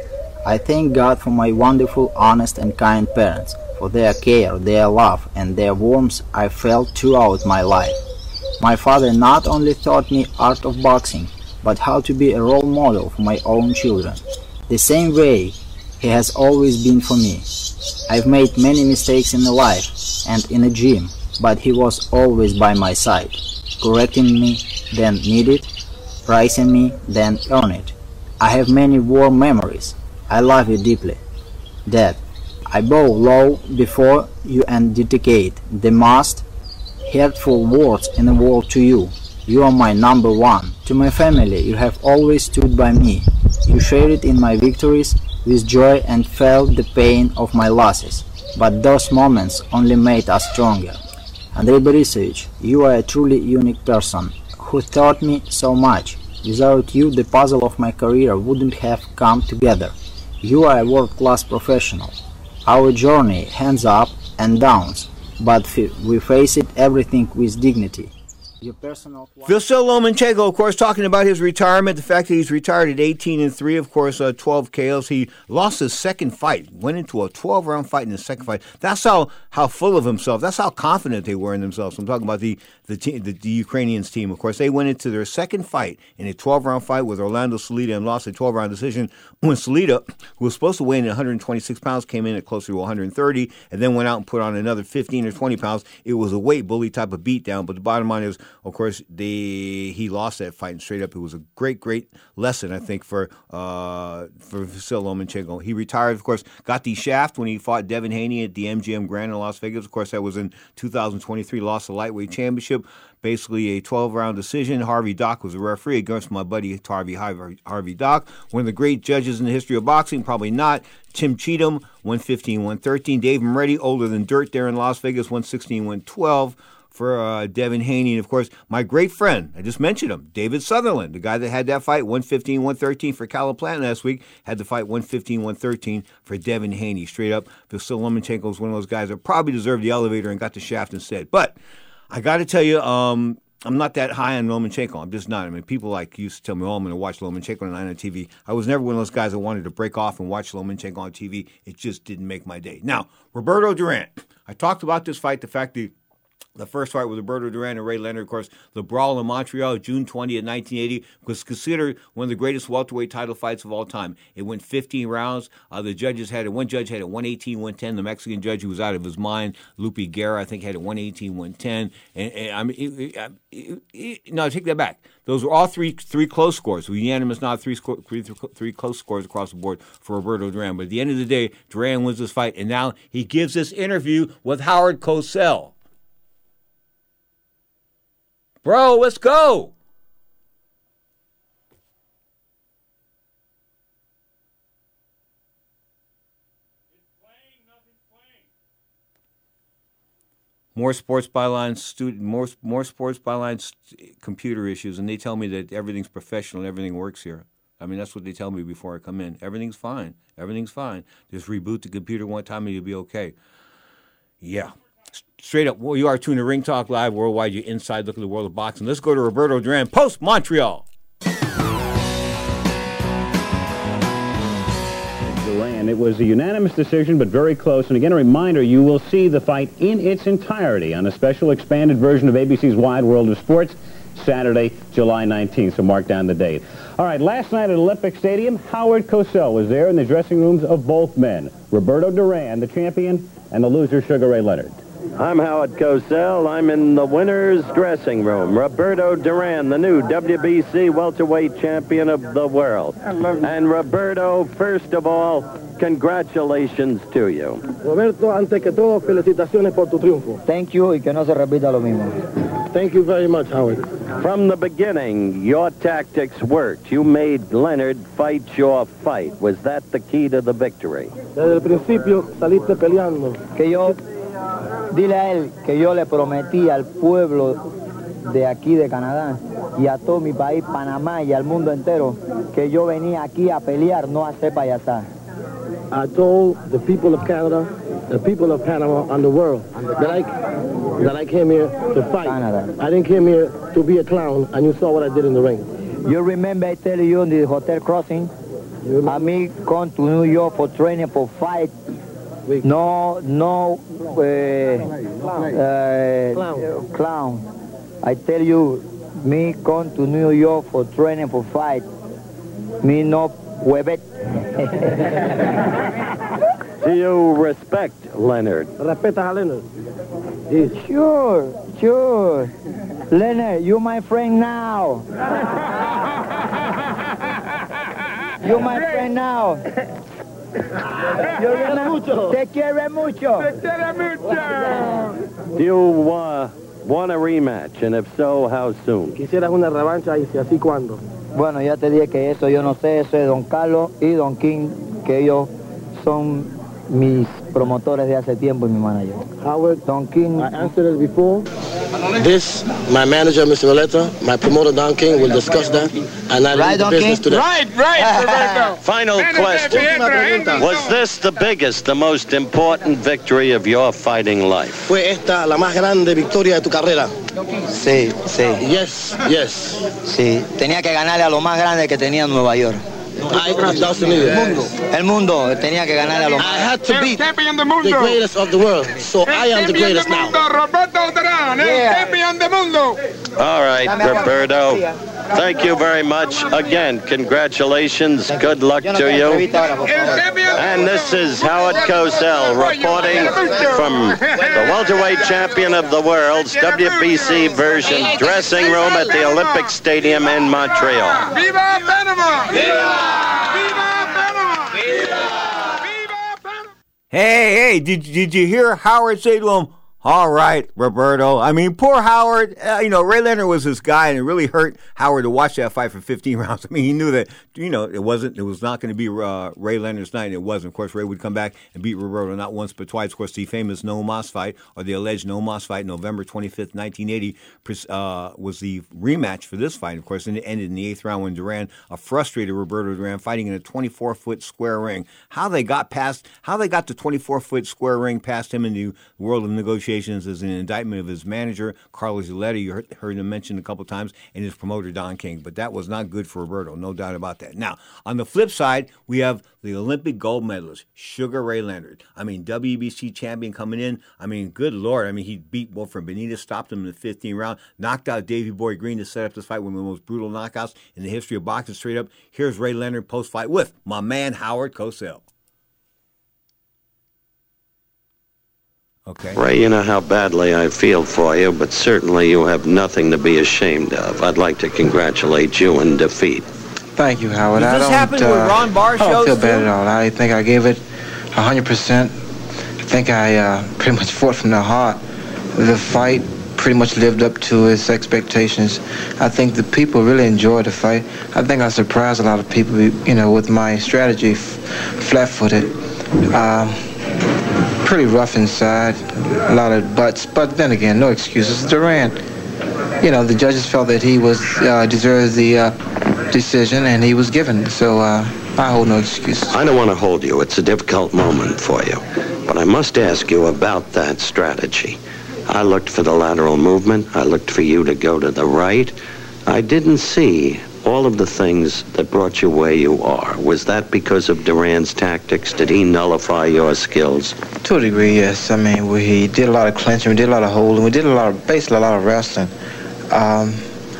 I thank God for my wonderful, honest and kind parents, for their care, their love, and their warmth I felt throughout my life. My father not only taught me art of boxing, but how to be a role model for my own children. The same way he has always been for me. I've made many mistakes in the life and in the gym, but he was always by my side, correcting me then needed, praising me then earned it. I have many warm memories. I love you deeply. Dad, I bow low before you and dedicate the most heartful words in the world to you. You are my number one. To my family, you have always stood by me. You shared in my victories with joy and felt the pain of my losses. But those moments only made us stronger. Andrei Borisovich, you are a truly unique person who taught me so much. Without you, the puzzle of my career wouldn't have come together. You are a world-class professional. Our journey hands up and downs, but we face it everything with dignity. Your personal Vasyl Lomachenko, of course, talking about his retirement, the fact that he's retired at eighteen and three, of course, uh, twelve K Os. He lost his second fight, went into a twelve-round fight in the second fight. That's how, how full of himself, that's how confident they were in themselves. I'm talking about the the, te- the the Ukrainians team, of course. They went into their second fight in a twelve-round fight with Orlando Salida and lost a twelve-round decision when Salida, who was supposed to weigh in at one hundred twenty-six pounds, came in at closer to one hundred thirty and then went out and put on another fifteen or twenty pounds. It was a weight bully type of beatdown, but the bottom line is, of course, they, he lost that fight, and straight up, it was a great, great lesson, I think, for uh, for Vasyl Lomachenko. He retired, of course, got the shaft when he fought Devin Haney at the M G M Grand in Las Vegas. Of course, that was in two thousand twenty-three, lost the lightweight championship, basically a twelve-round decision. Harvey Dock was a referee against my buddy Harvey, Harvey Dock, one of the great judges in the history of boxing, probably not. Tim Cheatham, one fifteen, one thirteen. Dave Moretti, older than dirt there in Las Vegas, one sixteen, one twelve. For uh, Devin Haney, and of course, my great friend, I just mentioned him, David Sutherland, the guy that had that fight, one fifteen, one thirteen for Caliplanta last week, had the fight one fifteen, one thirteen for Devin Haney. Straight up, Vasyl Lomachenko is one of those guys that probably deserved the elevator and got the shaft instead. But I got to tell you, um, I'm not that high on Lomachenko. I'm just not. I mean, people like used to tell me, oh, I'm going to watch Lomachenko tonight on T V. I was never one of those guys that wanted to break off and watch Lomachenko on T V. It just didn't make my day. Now, Roberto Duran. I talked about this fight, the fact that the first fight with Roberto Duran and Ray Leonard, of course, the brawl in Montreal, June twentieth, nineteen eighty, was considered one of the greatest welterweight title fights of all time. It went fifteen rounds. Uh, the judges had it. One judge had it one eighteen, one ten. The Mexican judge, who was out of his mind, Lupe Guerra, I think, had it one eighteen, one ten. And, and I mean, it, it, it, it, no, take that back. Those were all three three close scores. Unanimous, not three, sco- three, three close scores across the board for Roberto Duran. But at the end of the day, Duran wins this fight, and now he gives this interview with Howard Cosell. Bro, let's go. more sports byline student, more more sports byline st- computer issues, and they tell me that everything's professional and everything works here. I mean, that's what they tell me before I come in. Everything's fine. Everything's fine. Just reboot the computer one time and you'll be okay. Yeah. Straight up, well, you are tuned to Ring Talk Live Worldwide, your inside look at the world of boxing. Let's go to Roberto Duran, post Montreal. And it was a unanimous decision, but very close. And again, a reminder, you will see the fight in its entirety on a special expanded version of A B C's Wide World of Sports, Saturday, July nineteenth. So mark down the date. All right, last night at Olympic Stadium, Howard Cosell was there in the dressing rooms of both men. Roberto Duran, the champion, and the loser, Sugar Ray Leonard. I'm Howard Cosell. I'm in the winner's dressing room. Roberto Duran, the new W B C welterweight champion of the world. And Roberto, first of all, congratulations to you. Roberto, ante que todo, felicitaciones por tu triunfo. Thank you y que no se repita lo mismo. Thank you very much, Howard. From the beginning, your tactics worked. You made Leonard fight your fight. Was that the key to the victory? Desde el principio saliste peleando. Que yo, dile a él que yo le prometí al pueblo de aquí de Canadá y a todo mi país, Panamá y al mundo entero, que yo venía aquí a pelear, no a hacer payasá. I told the people of Canada, the people of Panama, and the world that I, that I came here to fight. Canada. I didn't come here to be a clown, and you saw what I did in the ring. You remember I tell you in the hotel crossing, I me come to New York for training, for fight. No, no, uh, uh, clown. clown. I tell you, me come to New York for training, for fight. Me no huevet. Do you respect Leonard? Respetas a Leonard? Yes. Sure, sure. Leonard, you my friend now. You my friend now. You remember? Te quiere mucho. Te quiere mucho. Do you uh, want a rematch? And if so, how soon? Quisieras una revancha y si así, ¿cuándo? Bueno, ya te dije que eso yo no sé, eso es Don Carlos y Don King, que ellos son mis promotores de hace tiempo y mi manager. Howard, Don King. I answered it before. This, my manager, Mister Valletta, my promoter, Don King, will discuss that, and I right, leave the business King? to them. Right, right, Roberto. Final question. Was this the biggest, the most important victory of your fighting life? Fue esta la más grande victoria de tu carrera. Sí, sí. Yes, yes. Sí, tenía que ganarle a lo más grande que tenía en Nueva York. I, Estados Unidos. El mundo. El mundo tenía que ganarle a lo más. I had to beat the greatest of the world, so I am the greatest now. Roberto Duran, el champion del mundo. All right, Roberto. Thank you very much. Again, congratulations. Good luck to you. And this is Howard Cosell reporting from the welterweight champion of the world's W B C version dressing room at the Olympic Stadium in Montreal. Viva Panama! Viva! Viva Panama! Viva! Viva Panama! Hey, hey, did, did you hear Howard say to him, all right, Roberto. I mean, poor Howard. Uh, you know, Ray Leonard was his guy, and it really hurt Howard to watch that fight for fifteen rounds. I mean, he knew that, you know, it wasn't, it was not going to be uh, Ray Leonard's night, and it wasn't. Of course, Ray would come back and beat Roberto not once but twice. Of course, the famous No Mas fight, or the alleged No Mas fight, November twenty-fifth, nineteen eighty, uh, was the rematch for this fight. Of course, and it ended in the eighth round when Duran, a frustrated Roberto Duran, fighting in a twenty-four foot square ring. How they got past, how they got the twenty-four foot square ring past him in the world of negotiations is an indictment of his manager, Carlos Zuleta. You heard, heard him mentioned a couple times, and his promoter, Don King. But that was not good for Roberto, no doubt about that. Now, on the flip side, we have the Olympic gold medalist, Sugar Ray Leonard. I mean, W B C champion coming in. I mean, good Lord. I mean, he beat Wilfred Benitez, stopped him in the fifteenth round, knocked out Davey Boy Green to set up this fight, one of the most brutal knockouts in the history of boxing. Straight up, here's Ray Leonard post-fight with my man, Howard Cosell. Okay. Ray, you know how badly I feel for you, but certainly you have nothing to be ashamed of. I'd like to congratulate you in defeat. Thank you, Howard. Does this I don't, happen uh, with Ron Barr I don't shows feel bad too? at all. I think I gave it one hundred percent. I think I uh, pretty much fought from the heart. The fight pretty much lived up to its expectations. I think the people really enjoyed the fight. I think I surprised a lot of people, you know, with my strategy, f- flat-footed. Um, pretty rough inside, a lot of butts, but then again, no excuses. Duran, you know, the judges felt that he was uh, deserved the uh, decision, and he was given. So uh, I hold no excuses. I don't want to hold you. It's a difficult moment for you. But I must ask you about that strategy. I looked for the lateral movement. I looked for you to go to the right. I didn't see all of the things that brought you where you are. Was that because of Duran's tactics? Did he nullify your skills? To a degree, yes. I mean, we did a lot of clinching, we did a lot of holding, we did a lot of, basically a lot of wrestling. Um,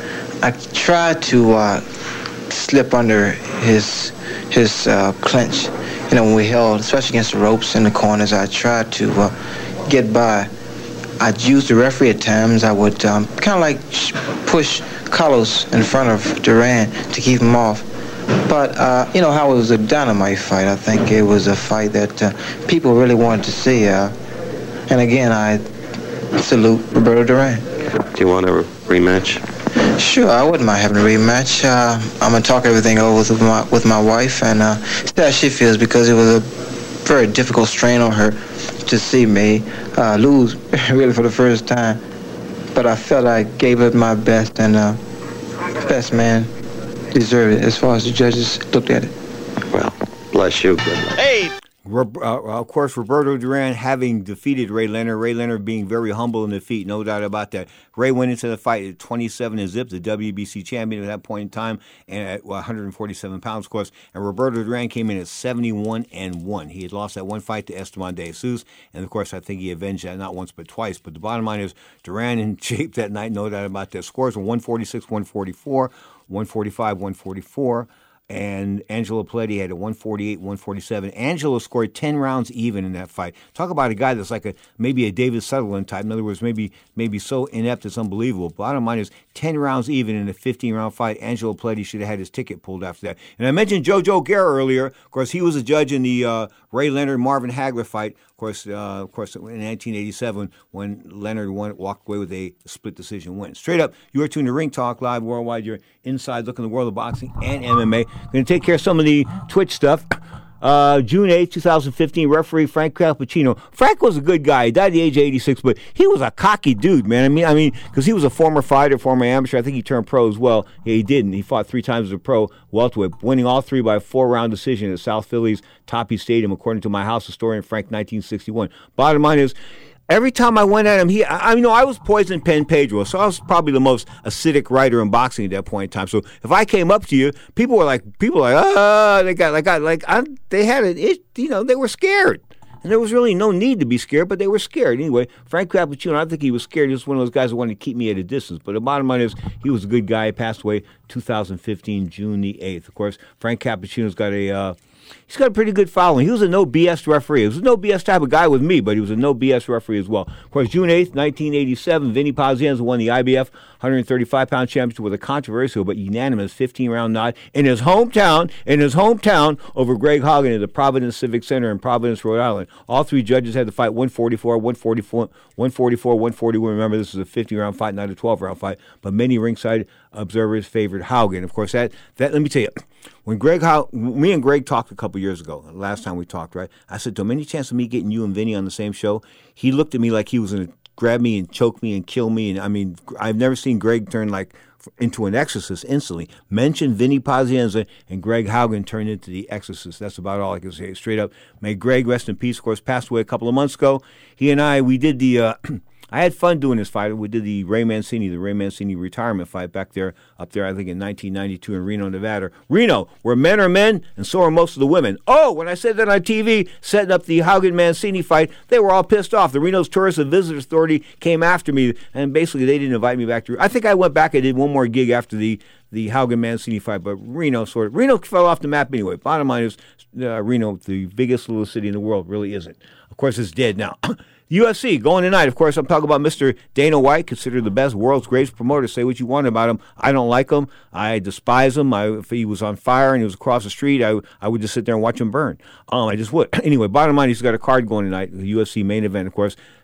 I tried to uh, slip under his his uh, clinch. You know, when we held, especially against the ropes in the corners, I tried to uh, get by. I'd use the referee at times. I would um, kind of like push Carlos in front of Duran to keep him off. But, uh, you know, how it was a dynamite fight. I think it was a fight that uh, people really wanted to see. Uh, and again, I salute Roberto Duran. Do you want a rematch? Sure, I wouldn't mind having a rematch. Uh, I'm going to talk everything over with my, with my wife and uh, see how she feels, because it was a very difficult strain on her to see me uh, lose really for the first time. But I felt I gave it my best, and uh, best man deserved it as far as the judges looked at it. Well, bless you. Good luck. Hey! Uh, of course, Roberto Duran having defeated Ray Leonard. Ray Leonard being very humble in defeat, no doubt about that. Ray went into the fight at twenty-seven and zip, the W B C champion at that point in time, and at one hundred forty-seven pounds, of course. And Roberto Duran came in at seventy-one and one. He had lost that one fight to Esteban de Jesus, and of course, I think he avenged that not once but twice. But the bottom line is, Duran in shape that night, no doubt about that. Scores were one forty-six, one forty-four, one forty-five, one forty-four. And Angelo Paletti had a one forty-eight, one forty-seven. Angelo scored ten rounds even in that fight. Talk about a guy that's like a maybe a David Sutherland type. In other words, maybe maybe so inept it's unbelievable. Bottom line is ten rounds even in a fifteen-round fight. Angelo Paletti should have had his ticket pulled after that. And I mentioned Jojo Guerra earlier. Of course, he was a judge in the uh, Ray Leonard-Marvin Hagler fight. Of course, uh, of course, in nineteen eighty-seven, when Leonard won, walked away with a split decision win. Straight up, you are tuned to Ring Talk Live Worldwide. You're inside looking at the world of boxing and M M A. Going to take care of some of the Twitch stuff. Uh, June eighth, twenty fifteen, referee Frank Cappuccino. Frank was a good guy. He died at the age of eighty-six, but he was a cocky dude, man. I mean, I mean, because he was a former fighter, former amateur. I think he turned pro as well. Yeah, he didn't. He fought three times as a pro welterweight, winning all three by a four-round decision at South Philly's Toppy Stadium, according to my house historian, Frank, nineteen sixty-one. Bottom line is, every time I went at him, he, I, I you know, I was Poison Pen Pedro, so I was probably the most acidic writer in boxing at that point in time. So if I came up to you, people were like, people were like, ah, they got, like, got, like, I, they had it, it, you know, they were scared. And there was really no need to be scared, but they were scared. Anyway, Frank Cappuccino, I don't think he was scared. He was one of those guys who wanted to keep me at a distance. But the bottom line is, he was a good guy. He passed away two thousand fifteen, June the eighth. Of course, Frank Cappuccino's got a... Uh, He's got a pretty good following. He was a no B S referee. He was a no B S type of guy with me, but he was a no B S referee as well. Of course, June eighth, nineteen eighty-seven, Vinny Pazienza won the I B F one thirty-five pound championship with a controversial but unanimous fifteen-round nod in his hometown, in his hometown over Greg Hagen at the Providence Civic Center in Providence, Rhode Island. All three judges had to fight one forty-four, one forty-four, one forty-four, one forty-one. Remember, this was a fifteen-round fight, not a twelve-round fight, but many ringside observers favored Haugen. Of course, that, that let me tell you, when Greg, How, me and Greg talked a couple years ago, last time we talked, right? I said, "Do any chance of me getting you and Vinny on the same show?" He looked at me like he was going to grab me and choke me and kill me. And I mean, I've never seen Greg turn like into an exorcist instantly. Mention Vinny Pazienza and Greg Haugen turned into the exorcist. That's about all I can say. Straight up. May Greg rest in peace. Of course, passed away a couple of months ago. He and I, we did the... Uh, I had fun doing this fight. We did the Ray Mancini, the Ray Mancini retirement fight back there, up there, I think, in nineteen ninety-two in Reno, Nevada. Reno, where men are men, and so are most of the women. Oh, when I said that on T V, setting up the Haugen-Mancini fight, they were all pissed off. The Reno's Tourist and Visitors Authority came after me, and basically they didn't invite me back to... I think I went back and did one more gig after the, the Haugen-Mancini fight, but Reno sort of... Reno fell off the map anyway. Bottom line is, uh, Reno, the biggest little city in the world, really isn't. Of course, it's dead now. U F C, going tonight. Of course, I'm talking about Mister Dana White, considered the best, world's greatest promoter. Say what you want about him. I don't like him. I despise him. I, if he was on fire and he was across the street, I, I would just sit there and watch him burn. Um, I just would. Anyway, bottom line, he's got a card going tonight, the U F C main event, of course.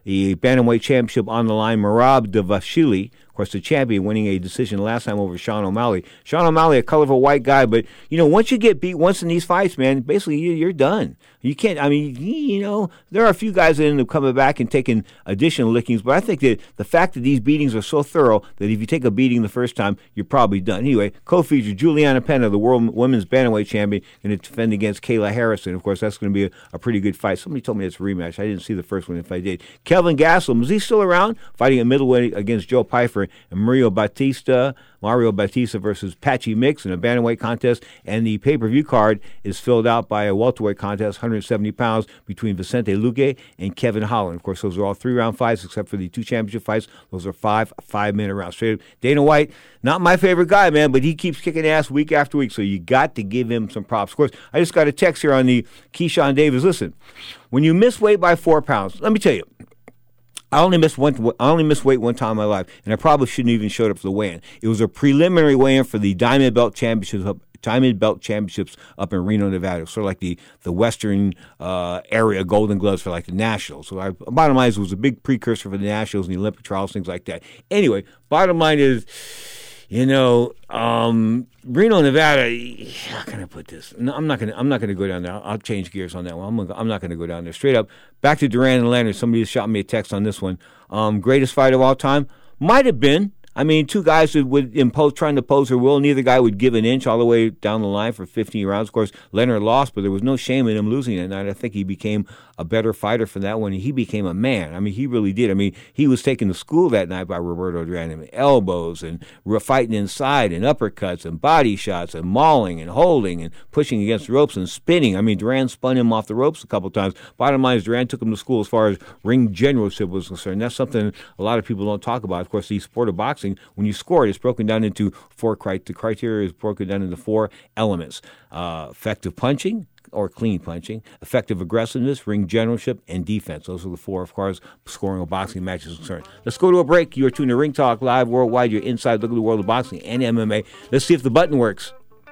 the Bantamweight Championship on the line. Merab Dvalishvili, of course, the champion, winning a decision last time over Sean O'Malley. Sean O'Malley, a colorful white guy, but, you know, once you get beat once in these fights, man, basically you- you're done. You can't, I mean, you know, there are a few guys that end up coming back and taking additional lickings, but I think that the fact that these beatings are so thorough that if you take a beating the first time, you're probably done. Anyway, co-feature Juliana Pena, the world women's bantamweight champion, going to defend against Kayla Harrison. Of course, that's going to be a, a pretty good fight. Somebody told me it's a rematch. I didn't see the first one if I did. Kelvin Gastelum, is he still around? Fighting at middleweight against Joe Pyfer and Mario Batista. Mario Batista versus Patchy Mix in a bantamweight contest, and the pay-per-view card is filled out by a welterweight contest, one hundred seventy pounds, between Vicente Luque and Kevin Holland. Of course, those are all three-round fights, except for the two championship fights. Those are five five-minute rounds. Straight up. Dana White, not my favorite guy, man, but he keeps kicking ass week after week, so you got to give him some props. Of course, I just got a text here on the Keyshawn Davis. Listen, when you miss weight by four pounds, let me tell you, I only missed one. I only missed weight one time in my life, and I probably shouldn't even showed up for the weigh-in. It was a preliminary weigh-in for the Diamond Belt Championships up, Diamond Belt Championships up in Reno, Nevada. Sort of like the the Western uh, area Golden Gloves for like the Nationals. So, I, bottom line is, it was a big precursor for the Nationals and the Olympic trials, things like that. Anyway, bottom line is, you know, um, Reno, Nevada. How can I put this? No, I'm not gonna. I'm not gonna go down there. I'll, I'll change gears on that one. I'm, gonna, I'm not gonna go down there. Straight up. Back to Duran and Leonard. Somebody shot me a text on this one. Um, greatest fight of all time might have been. I mean, two guys that would impose, trying to pose their will. Neither guy would give an inch all the way down the line for fifteen rounds. Of course, Leonard lost, but there was no shame in him losing that night. I think he became a better fighter for that one. He became a man. I mean, he really did. I mean, he was taken to school that night by Roberto Duran. I mean, elbows and fighting inside and uppercuts and body shots and mauling and holding and pushing against the ropes and spinning. I mean, Duran spun him off the ropes a couple times. Bottom line is, Duran took him to school as far as ring generalship was concerned. That's something a lot of people don't talk about. Of course, the sport of boxing, when you score it, it's broken down into four criteria. The criteria is broken down into four elements: uh, effective punching, or clean punching, effective aggressiveness, ring generalship, and defense. Those are the four, of course, scoring a boxing match is concerned. Let's go to a break. You are tuned to Ring Talk Live worldwide. Your inside look at the world of boxing and M M A. Let's see if the button works.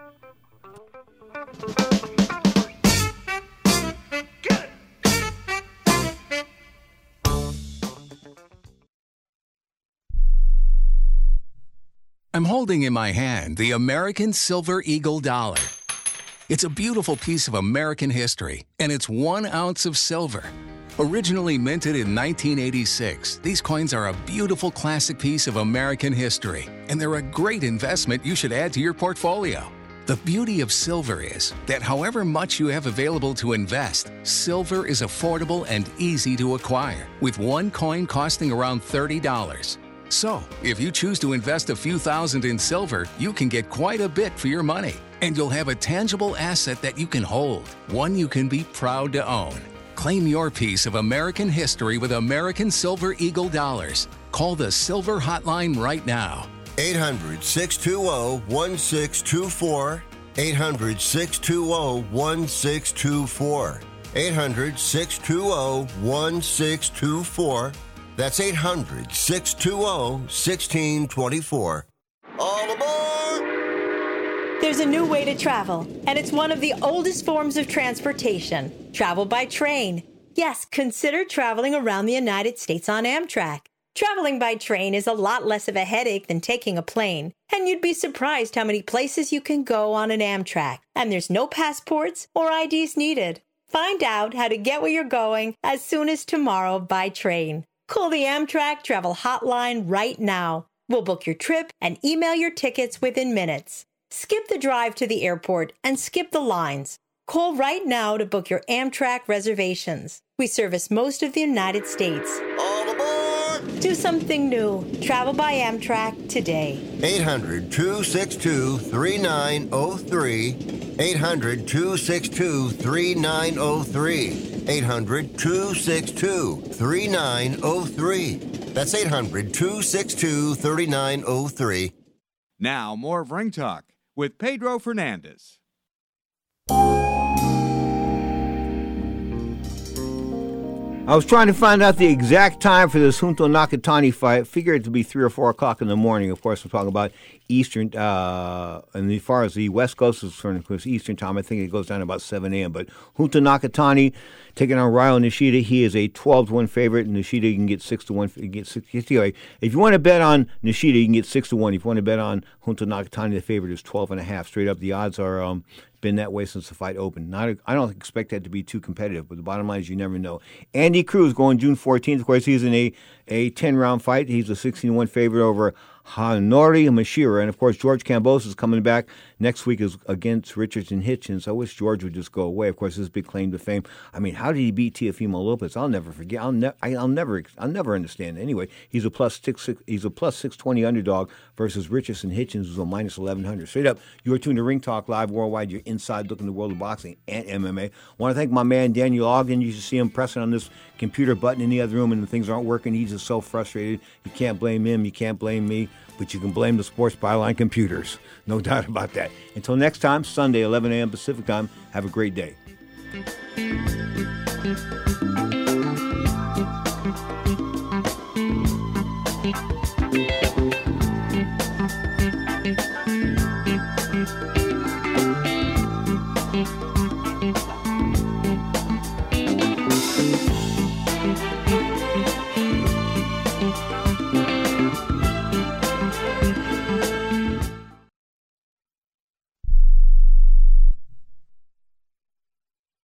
I'm holding in my hand the American Silver Eagle dollar. It's a beautiful piece of American history, and it's one ounce of silver. Originally minted in nineteen eighty-six, these coins are a beautiful classic piece of American history, and they're a great investment you should add to your portfolio. The beauty of silver is that however much you have available to invest, silver is affordable and easy to acquire, with one coin costing around thirty dollars. So, if you choose to invest a few thousand in silver, you can get quite a bit for your money. And you'll have a tangible asset that you can hold, one you can be proud to own. Claim your piece of American history with American Silver Eagle dollars. Call the Silver Hotline right now. eight hundred, six two zero, one six two four. eight hundred, six two zero, one six two four. eight hundred, six two zero, one six two four. That's eight hundred, six two zero, one six two four. All aboard! There's a new way to travel, and it's one of the oldest forms of transportation. Travel by train. Yes, consider traveling around the United States on Amtrak. Traveling by train is a lot less of a headache than taking a plane, and you'd be surprised how many places you can go on an Amtrak. And there's no passports or I Ds needed. Find out how to get where you're going as soon as tomorrow by train. Call the Amtrak Travel Hotline right now. We'll book your trip and email your tickets within minutes. Skip the drive to the airport and skip the lines. Call right now to book your Amtrak reservations. We service most of the United States. All aboard! Do something new. Travel by Amtrak today. eight hundred, two six two, three nine zero three. eight hundred, two six two, three nine zero three. eight hundred, two six two, three nine zero three. That's eight hundred, two six two, three nine zero three. Now, more of Ring Talk with Pedro Fernandez. All I was trying to find out the exact time for this Junto Nakatani fight. Figured it to be three or four o'clock in the morning. Of course, we're talking about Eastern, uh, and as far as the West Coast is concerned, of course, Eastern time, I think it goes down to about seven a.m. But Junto Nakatani taking on Ryo Nishida. He is a twelve to one favorite. Nishida, you can get six to one. You can get six, anyway, if you want to bet on Nishida, you can get six to one. If you want to bet on Junto Nakatani, the favorite is twelve and a half. Straight up, the odds are um, been that way since the fight opened. Not, I don't expect that to be too competitive, but the bottom line is you never know. Andy Cruz going June fourteenth. Of course, he's in a, a ten-round fight. He's a sixteen to one favorite over Hanori Mashira. And, of course, George Kambosos is coming back next week is against Richardson Hitchens. I wish George would just go away. Of course, his big claim to fame. I mean, how did he beat Teofimo Lopez? I'll never forget. I'll, ne- I'll never I'll never understand. Anyway, he's a plus six, six he's a plus six twenty underdog versus Richardson Hitchens, who's a minus eleven hundred. Straight up, you're tuned to Ring Talk Live Worldwide. You're inside looking at the world of boxing and M M A. I want to thank my man Daniel Ogden. You should see him pressing on this computer button in the other room and the things aren't working. He's just so frustrated. You can't blame him. You can't blame me. But you can blame the Sports Byline computers. No doubt about that. Until next time, Sunday, eleven a.m. Pacific time, have a great day.